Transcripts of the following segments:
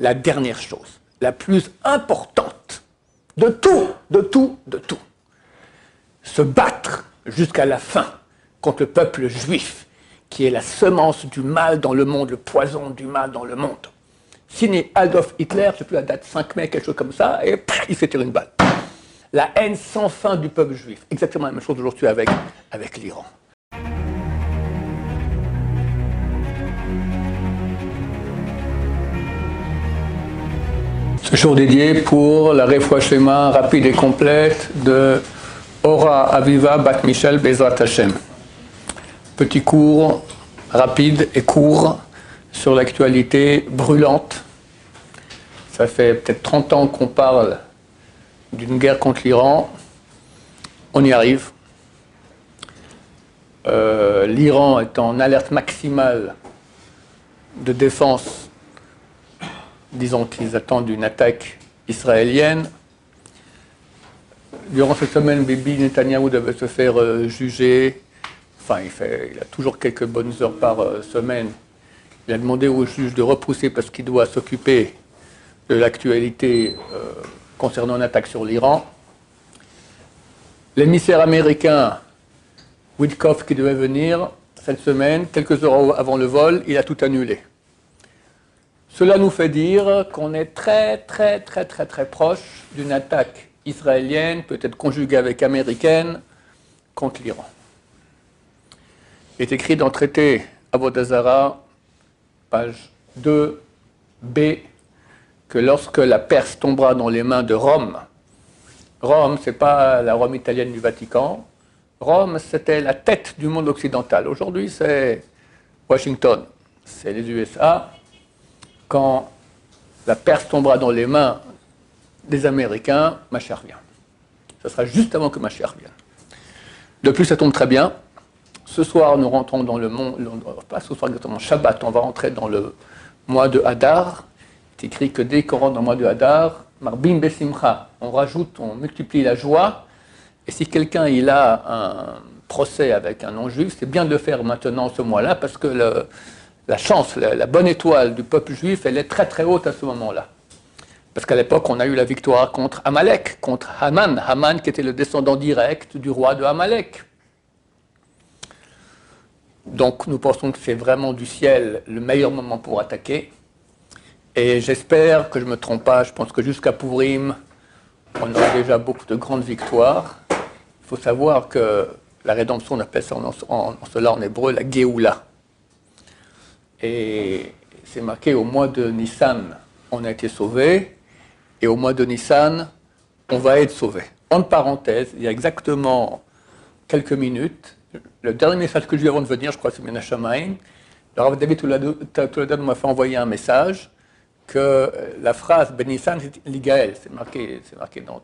la dernière chose, la plus importante de tout, de tout, de tout. Se battre jusqu'à la fin contre le peuple juif, qui est la semence du mal dans le monde, le poison du mal dans le monde. Signé Adolf Hitler, je ne sais plus la date, 5 mai, quelque chose comme ça, et il s'est tiré une balle. La haine sans fin du peuple juif. Exactement la même chose aujourd'hui avec l'Iran. Ce jour dédié pour la Refoua Shlema rapide et complète de Ora Aviva Bat Michel Bezrat Hashem. Petit cours rapide et court sur l'actualité brûlante. Ça fait peut-être 30 ans qu'on parle d'une guerre contre l'Iran. On y arrive. L'Iran est en alerte maximale de défense, disons qu'ils attendent une attaque israélienne. Durant cette semaine, Bibi Netanyahou devait se faire juger. Enfin, il a toujours quelques bonnes heures par semaine. Il a demandé au juge de repousser parce qu'il doit s'occuper de l'actualité concernant une attaque sur l'Iran. L'émissaire américain Witkoff, qui devait venir cette semaine, quelques heures avant le vol, il a tout annulé. Cela nous fait dire qu'on est très proche d'une attaque israélienne, peut-être conjuguée avec américaine, contre l'Iran. Il est écrit dans le traité Avodah Zarah, page 2b, que lorsque la Perse tombera dans les mains de Rome, Rome, ce n'est pas la Rome italienne du Vatican, Rome, c'était la tête du monde occidental. Aujourd'hui, c'est Washington, c'est les USA. Quand la Perse tombera dans les mains des Américains, Mashiach vient. Ce sera juste avant que Mashiach vienne. De plus, ça tombe très bien. Ce soir, nous rentrons dans le monde, pas ce soir exactement, Shabbat, on va rentrer dans le mois de Hadar. C'est écrit que dès qu'on rentre dans le mois de Hadar, Marbim Besimcha, on rajoute, on multiplie la joie. Et si quelqu'un il a un procès avec un non-juif, c'est bien de le faire maintenant ce mois-là, parce que la chance, la bonne étoile du peuple juif, elle est très haute à ce moment-là. Parce qu'à l'époque, on a eu la victoire contre Amalek, contre Haman. Haman qui était le descendant direct du roi de Amalek. Donc nous pensons que c'est vraiment du ciel le meilleur moment pour attaquer. Et j'espère que je ne me trompe pas, je pense que jusqu'à Purim, on aura déjà beaucoup de grandes victoires. Il faut savoir que la rédemption, on appelle ça en cela en hébreu la Géoula. Et c'est marqué au mois de Nissan, on a été sauvés, et au mois de Nissan, on va être sauvés. En parenthèse, il y a exactement quelques minutes, le dernier message que j'ai eu avant de venir, je crois que c'est Menachamaïn, le Rav David Touladon m'a fait envoyer un message que la phrase Ben Nissan, c'est l'Igaël, c'est marqué dans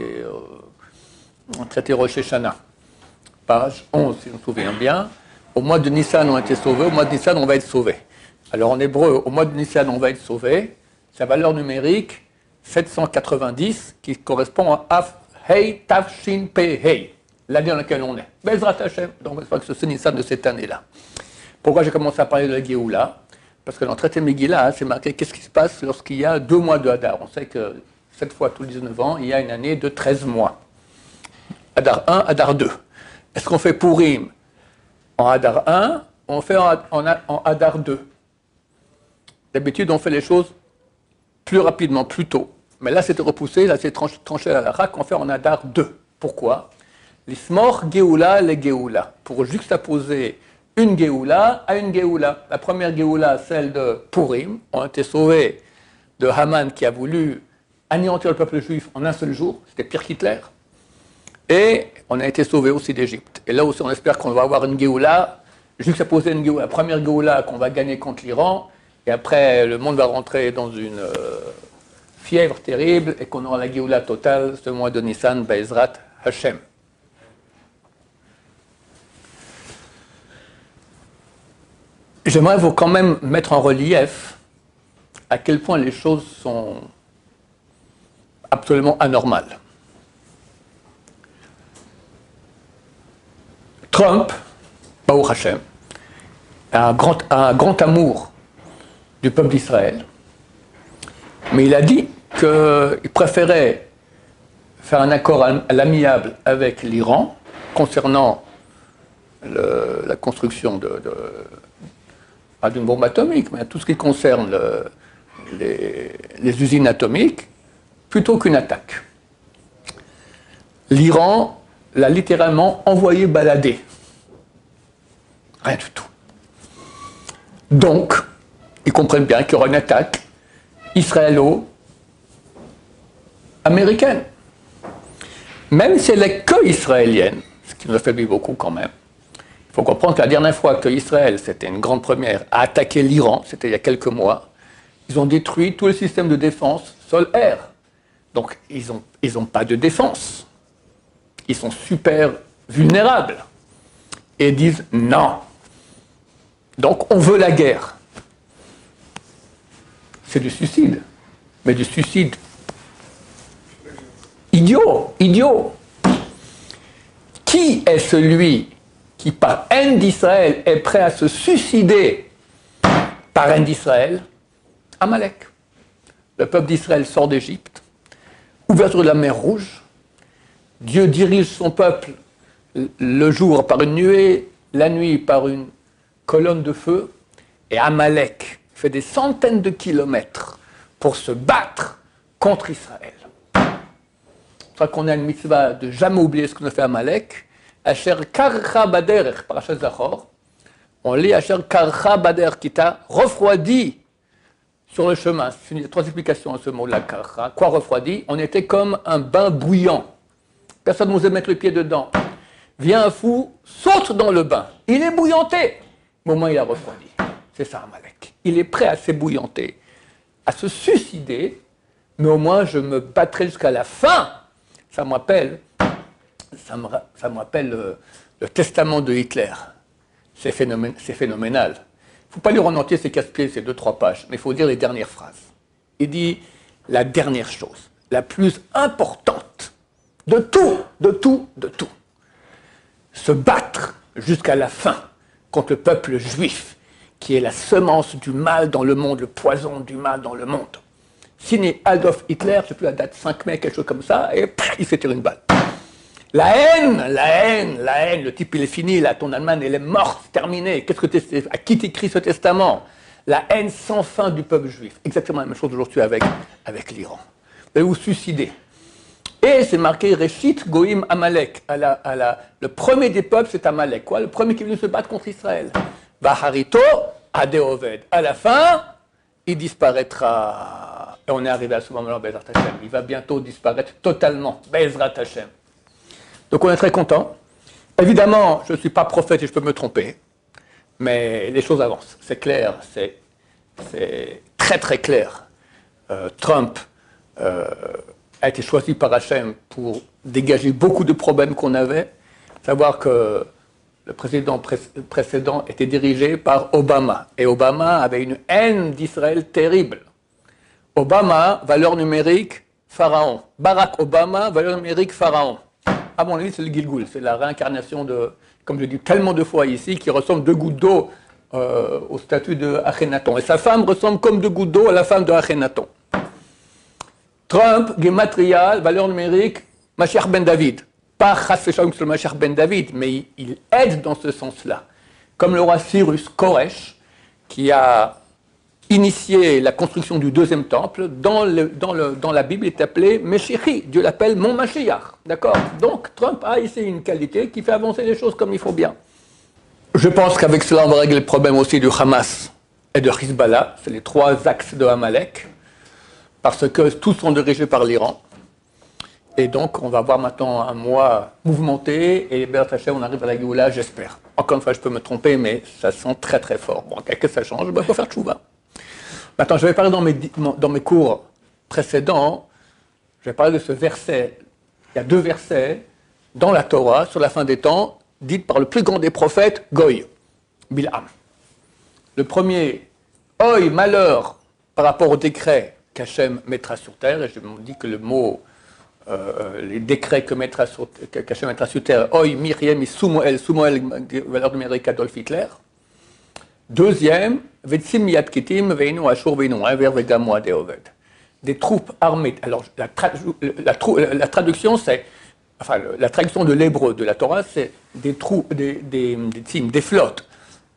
le traité Rosh Hashanah, page 11, si je me souviens bien. Au mois de Nissan, on a été sauvés, au mois de Nissan, on va être sauvés. Alors en hébreu, au mois de Nissan, on va être sauvés. Sa valeur numérique, 790, qui correspond à Af Hei Tav Shin Pe Hei, l'année dans laquelle on est. Bezrat Hashem, donc je crois que c'est Nissan de cette année-là. Pourquoi j'ai commencé à parler de la Géoula? Parce que dans le traité Megillah, c'est marqué qu'est-ce qui se passe lorsqu'il y a 2 mois de Hadar. On sait que cette fois, tous les 19 ans, il y a une année de 13 mois. Hadar 1, Hadar 2. Est-ce qu'on fait Purim en Hadar 1 ou on fait en Hadar 2? D'habitude, on fait les choses plus rapidement, plus tôt. Mais là, c'était repoussé, là, c'est tranché à la raque, on fait en Hadar 2. Pourquoi? L'Ismor Géoula, les Géoula. Pour juxtaposer une Géoula à une Géoula. La première Géoula, celle de Purim, on a été sauvés de Haman qui a voulu anéantir le peuple juif en un seul jour, c'était pire qu'Hitler. Et on a été sauvés aussi d'Égypte. Et là aussi, on espère qu'on va avoir une Géoula, juxtaposer une Géoula, la première Géoula qu'on va gagner contre l'Iran, et après, le monde va rentrer dans une fièvre terrible, et qu'on aura la Géoula totale ce mois de Nissan, Bezrat Hashem. J'aimerais vous quand même mettre en relief à quel point les choses sont absolument anormales. Trump, Baruch Hashem, a un grand amour du peuple d'Israël. Mais il a dit qu'il préférait faire un accord à l'amiable avec l'Iran concernant la construction pas d'une bombe atomique, mais tout ce qui concerne les usines atomiques, plutôt qu'une attaque. L'Iran l'a littéralement envoyé balader. Rien du tout. Donc, ils comprennent bien qu'il y aura une attaque israélo-américaine. Même si elle n'est que israélienne, ce qui nous affaiblit beaucoup quand même. Il faut comprendre que la dernière fois que Israël, c'était une grande première, a attaqué l'Iran, c'était il y a quelques mois, ils ont détruit tout le système de défense sol-air. Donc, ils n'ont pas de défense. Ils sont super vulnérables. Et ils disent non. Donc, on veut la guerre. C'est du suicide. Mais du suicide idiot, idiot. Qui est celui qui, par haine d'Israël, est prêt à se suicider par haine d'Israël? Amalek. Le peuple d'Israël sort d'Égypte, ouverture de la mer Rouge, Dieu dirige son peuple le jour par une nuée, la nuit par une colonne de feu, et Amalek fait des centaines de kilomètres pour se battre contre Israël. C'est pour ça qu'on a une mitzvah de jamais oublier ce qu'on a fait Amalek. Asher karcha baderech, parashat Zachor, on lit Asher karcha baderech, qui t'a refroidi sur le chemin. Il y a trois explications à ce mot-là, karcha. Quoi refroidi? On était comme un bain bouillant. Personne n'osait mettre le pied dedans. Vient un fou, saute dans le bain. Il est bouillanté. Au moment où il a refroidi. C'est ça, Amalek. Il est prêt à s'ébouillanter, à se suicider, mais au moins je me battrai jusqu'à la fin. Ça me rappelle le testament de Hitler. C'est phénoménal. Il ne faut pas lire en entier, c'est casse-pieds, c'est 2-3 pages, mais il faut lire les dernières phrases. Il dit la dernière chose, la plus importante de tout, se battre jusqu'à la fin contre le peuple juif, qui est la semence du mal dans le monde, le poison du mal dans le monde. Signé Adolf Hitler, je ne sais plus la date, 5 mai, quelque chose comme ça, et il s'est tiré une balle. La haine, le type il est fini, là, ton Allemagne elle est morte, c'est terminé, à qui t'écris ce testament? La haine sans fin du peuple juif, exactement la même chose aujourd'hui avec l'Iran. Vous allez vous suicider. Et c'est marqué Reshit Goïm Amalek. Le premier des peuples, c'est Amalek. Quoi? Le premier qui est venu se battre contre Israël. Vaharito Adeoved. À la fin, il disparaîtra. Et on est arrivé à ce moment-là, Bezrat Hashem. Il va bientôt disparaître totalement. Bezrat Hashem. Donc on est très content. Évidemment, je ne suis pas prophète et je peux me tromper. Mais les choses avancent. C'est clair. C'est très très clair. Trump a été choisi par Hachem pour dégager beaucoup de problèmes qu'on avait. Savoir que le président précédent était dirigé par Obama. Et Obama avait une haine d'Israël terrible. Obama, valeur numérique, pharaon. Barack Obama, valeur numérique, pharaon. À mon avis, c'est le Gilgul. C'est la réincarnation de, comme je dis tellement de fois ici, qui ressemble 2 gouttes d'eau au statut de Akhenaton. Et sa femme ressemble comme 2 gouttes d'eau à la femme de Akhenaton. Trump, Gematria, valeur numérique, Mashiach ben David. Pas Chas V'Shalom sur le Mashiach ben David, mais il aide dans ce sens-là. Comme le roi Cyrus Koresh, qui a initié la construction du 2e temple, dans la Bible, il est appelé Meshichi. Dieu l'appelle mon Mashiach. D'accord? Donc, Trump a ici une qualité qui fait avancer les choses comme il faut bien. Je pense qu'avec cela, on va régler le problème aussi du Hamas et de Hezbollah. C'est les 3 axes de Amalek. Parce que tous sont dirigés par l'Iran. Et donc, on va avoir maintenant un mois mouvementé, et Bezrat Hashem, on arrive à la Géoula, j'espère. Encore une fois, je peux me tromper, mais ça sent très très fort. Bon, qu'est-ce que ça change? Il faut faire tchouva. Maintenant, je vais parler dans mes cours précédents, je vais parler de ce verset. Il y a 2 versets dans la Torah, sur la fin des temps, dites par le plus grand des prophètes, Goy, Bilham. Le premier, Oy, malheur, par rapport au décret qu'Hachem mettra sur terre, et je me dis que le mot, les décrets qu'Hachem mettra sur terre, Oy, Miriam, Soumoel, valeur numérique Adolf Hitler. Deuxième, Vetsim Yad Kitim, Veinu Ashur, Veinu Aver, Vegamo Adeoved. des troupes armées. Alors, la traduction, c'est. Enfin, la traduction de l'hébreu de la Torah, c'est des flottes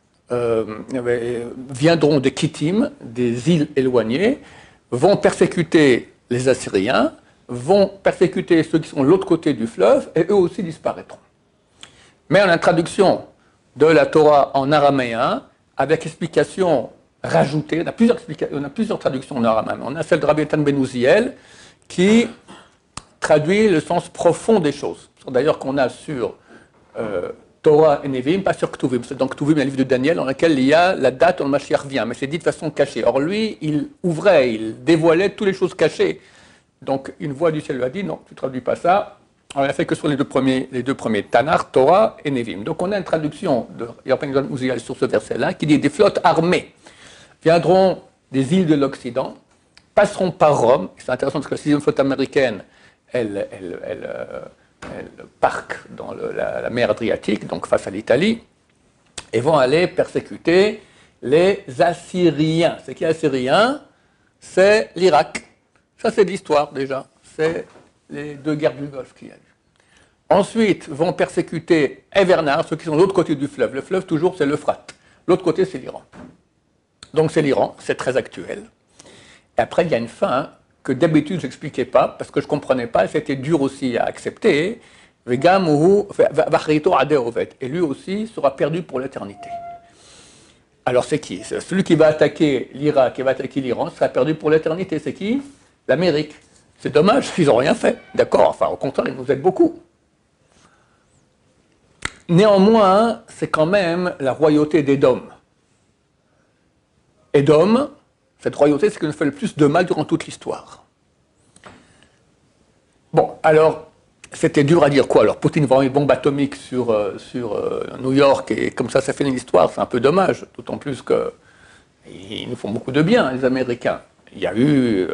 viendront des Kittim, des îles éloignées, vont persécuter les Assyriens, vont persécuter ceux qui sont de l'autre côté du fleuve, et eux aussi disparaîtront. Mais on a une traduction de la Torah en araméen, avec explication rajoutée. On a plusieurs traductions en araméen. On a celle de Rabbi Natan ben Uziel, qui traduit le sens profond des choses. D'ailleurs, qu'on a sur Torah et Nevi'im, pas sur Ktuvim. C'est dans Ktuvim, le livre de Daniel, dans lequel il y a la date où le Mashiach vient, mais c'est dit de façon cachée. Or, lui, il ouvrait, il dévoilait toutes les choses cachées. Donc, une voix du ciel lui a dit, non, tu ne traduis pas ça. On n'a fait que sur les deux premiers Tanakh, Torah et Nevi'im. Donc, on a une traduction de Rabbi Uziel sur ce verset-là, qui dit, des flottes armées viendront des îles de l'Occident, passeront par Rome. C'est intéressant parce que la 6e flotte américaine, elle parque dans la mer Adriatique, donc face à l'Italie, et vont aller persécuter les Assyriens. C'est qui Assyriens? C'est l'Irak. Ça, c'est l'histoire déjà. C'est les deux guerres du Golfe qu'il y a eu. Ensuite, vont persécuter Evernar, ceux qui sont de l'autre côté du fleuve. Le fleuve, toujours, c'est l'Euphrate. L'autre côté, c'est l'Iran. Donc, c'est l'Iran, c'est très actuel. Et après, il y a une fin que d'habitude, je n'expliquais pas, parce que je ne comprenais pas, et c'était dur aussi à accepter. Et lui aussi sera perdu pour l'éternité. Alors, c'est qui? Celui qui va attaquer l'Irak, qui va attaquer l'Iran, sera perdu pour l'éternité. C'est qui? L'Amérique. C'est dommage, ils n'ont rien fait. D'accord? Enfin, au contraire, ils nous aident beaucoup. Néanmoins, c'est quand même la royauté d'Édom. Édom, cette royauté, c'est ce qui nous fait le plus de mal durant toute l'histoire. Bon, alors, c'était dur à dire quoi? Alors, Poutine vend une bombe atomique sur New York, et comme ça finit l'histoire, c'est un peu dommage, d'autant plus qu'ils nous font beaucoup de bien, les Américains. Il y a eu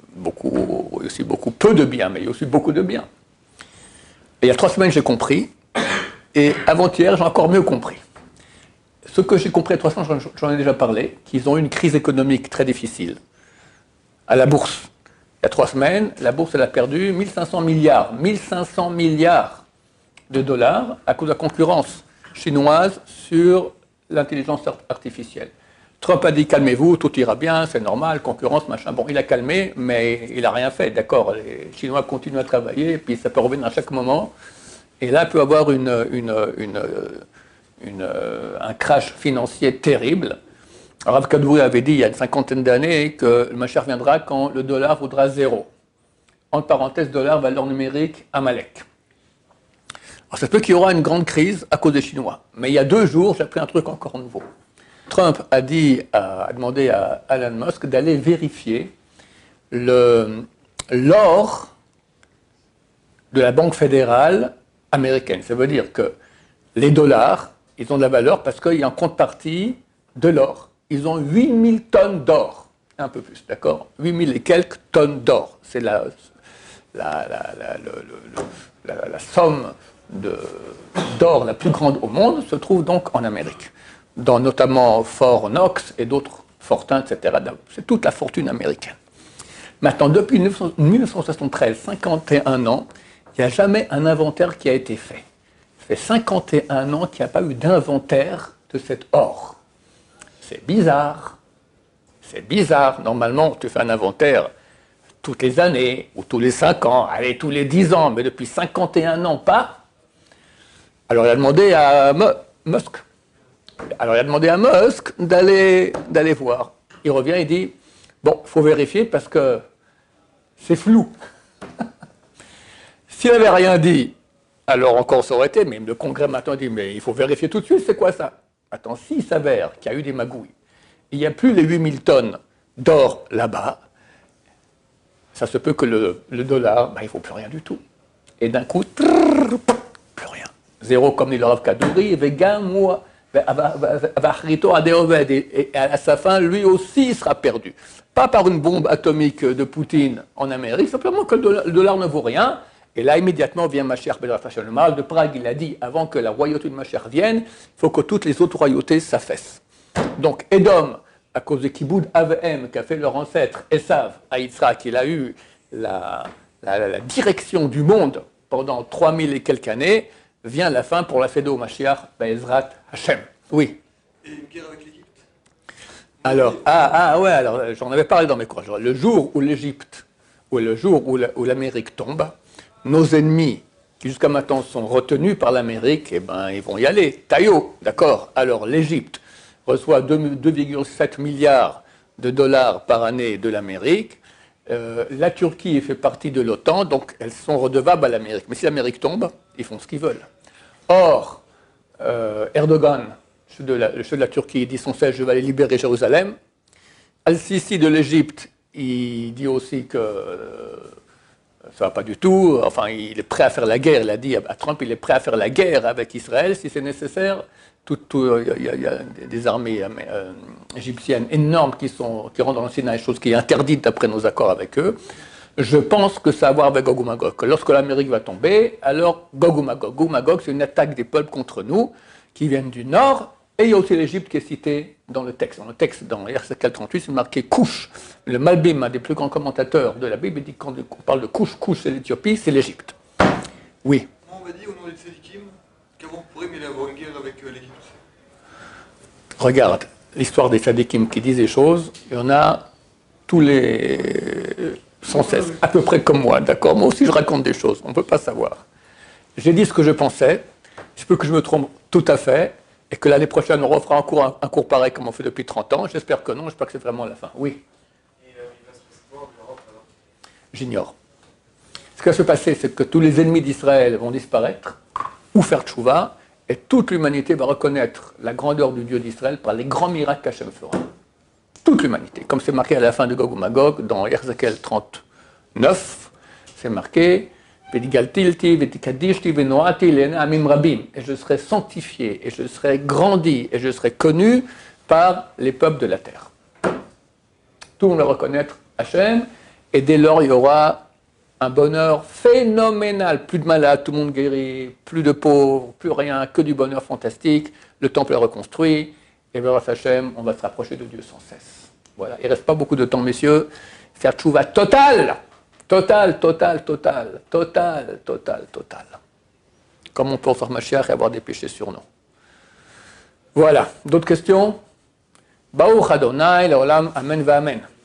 peu de bien, mais il y a aussi beaucoup de bien. Et il y a 3 semaines, j'ai compris, et avant-hier, j'ai encore mieux compris. Ce que j'ai compris à 3 semaines, j'en ai déjà parlé, qu'ils ont eu une crise économique très difficile à la bourse. Il y a 3 semaines, la bourse elle a perdu 1500 milliards de dollars à cause de la concurrence chinoise sur l'intelligence artificielle. Trump a dit calmez-vous, tout ira bien, c'est normal, concurrence, machin. Bon, il a calmé, mais il n'a rien fait, d'accord. Les Chinois continuent à travailler, puis ça peut revenir à chaque moment. Et là, il peut y avoir un crash financier terrible. Rav Kadouri avait dit il y a une 50aine d'années que le Mashiach viendra quand le dollar vaudra 0. Entre parenthèses, dollar, valeur numérique, Amalek. Alors, ça se peut qu'il y aura une grande crise à cause des Chinois. Mais il y a 2 jours, j'ai appris un truc encore nouveau. Trump a demandé à Elon Musk d'aller vérifier l'or de la Banque fédérale américaine. Ça veut dire que les dollars, ils ont de la valeur parce qu'il y a en contrepartie de l'or. Ils ont 8000 tonnes d'or, un peu plus, d'accord? 8000 et quelques tonnes d'or. C'est la somme d'or la plus grande au monde se trouve donc en Amérique, dans notamment Fort Knox et d'autres fortins, etc. C'est toute la fortune américaine. Maintenant, depuis 1973, 51 ans, il n'y a jamais un inventaire qui a été fait. Ça fait 51 ans qu'il n'y a pas eu d'inventaire de cet or. C'est bizarre. C'est bizarre. Normalement, tu fais un inventaire toutes les années, ou tous les 5 ans, allez, tous les 10 ans, mais depuis 51 ans, pas. Alors, il a demandé à Musk. D'aller voir. Il revient et dit, bon, il faut vérifier parce que c'est flou. S'il n'avait rien dit, alors encore ça aurait été, mais le Congrès maintenant dit, mais il faut vérifier tout de suite, c'est quoi ça? Attends, s'il s'avère qu'il y a eu des magouilles, il n'y a plus les 8000 tonnes d'or là-bas, ça se peut que le dollar, il ne faut plus rien du tout. Et d'un coup, plus rien. 0 comme dit le Rav Kadouri, vegan, moi, et à sa fin, lui aussi sera perdu. Pas par une bombe atomique de Poutine en Amérique, simplement que le dollar ne vaut rien. Et là, immédiatement, vient Mashiach ben Hashem. Le Maharal de Prague, il a dit, avant que la royauté de Mashiach vienne, il faut que toutes les autres royautés s'affaissent. Donc, Édom à cause de Kiboud Avem, qu'a fait leur ancêtre Esav à Yitzhak, il a eu la direction du monde pendant 3000 et quelques années, vient la fin pour la Fédo Mashiach, Be'ezrat Hashem. Oui. Et une guerre avec l'Égypte? Alors, ouais, alors j'en avais parlé dans mes cours. Le jour où l'Égypte, ou le jour où l'Amérique tombe, nos ennemis, qui jusqu'à maintenant sont retenus par l'Amérique, eh ben, ils vont y aller. Taillot, d'accord. Alors, l'Égypte reçoit 2,7 milliards de dollars par année de l'Amérique. La Turquie fait partie de l'OTAN, donc elles sont redevables à l'Amérique. Mais si l'Amérique tombe, ils font ce qu'ils veulent. Or, Erdogan, le chef de la Turquie, dit sans cesse, je vais aller libérer Jérusalem. Al-Sisi de l'Égypte, il dit aussi que ça ne va pas du tout. Enfin, il est prêt à faire la guerre. Il a dit à Trump, il est prêt à faire la guerre avec Israël si c'est nécessaire. Il y a des armées égyptiennes énormes qui rentrent dans le Sinaï, chose qui est interdite d'après nos accords avec eux. Je pense que ça a à voir avec Gog ou Magog. Que lorsque l'Amérique va tomber, alors Gog ou Magog. Gog ou Magog, c'est une attaque des peuples contre nous qui viennent du nord. Et il y a aussi l'Égypte qui est citée dans le texte. Dans le texte, dans Ezechiel 38, c'est marqué Couche. Le Malbim, un des plus grands commentateurs de la Bible, il dit qu'on parle de Couche, Couche c'est l'Éthiopie, c'est l'Égypte. Oui. On m'a dit au nom des Tzadikim qu'avant pourrait mais avoir une guerre avec l'Égypte. Regarde, l'histoire des Tzadikim qui disent des choses, il y en a tous les... sans cesse, à peu près comme moi, d'accord? Moi aussi je raconte des choses, on ne peut pas savoir. J'ai dit ce que je pensais, je peux que je me trompe tout à fait, et que l'année prochaine, on refera un cours pareil comme on fait depuis 30 ans. J'espère que non, j'espère que c'est vraiment la fin. Oui. Et il va se passer quoi en Europe alors? J'ignore. Ce qui va se passer, c'est que tous les ennemis d'Israël vont disparaître, ou faire tchouva, et toute l'humanité va reconnaître la grandeur du Dieu d'Israël par les grands miracles qu'Hachem fera. Toute l'humanité. Comme c'est marqué à la fin de Gog ou Magog, dans Ezechiel 39, c'est marqué... Et je serai sanctifié, et je serai grandi, et je serai connu par les peuples de la terre. Tout le monde va reconnaître Hachem, et dès lors, il y aura un bonheur phénoménal. Plus de malades, tout le monde guéri, plus de pauvres, plus rien, que du bonheur fantastique. Le temple est reconstruit, et grâce à Hachem, on va se rapprocher de Dieu sans cesse. Voilà. Il ne reste pas beaucoup de temps, messieurs. Faire tchouva total. Total. Comme on peut faire Mashiach et avoir des péchés sur nous. Voilà. D'autres questions? Baruch Adonai, l'olam, amen va amen.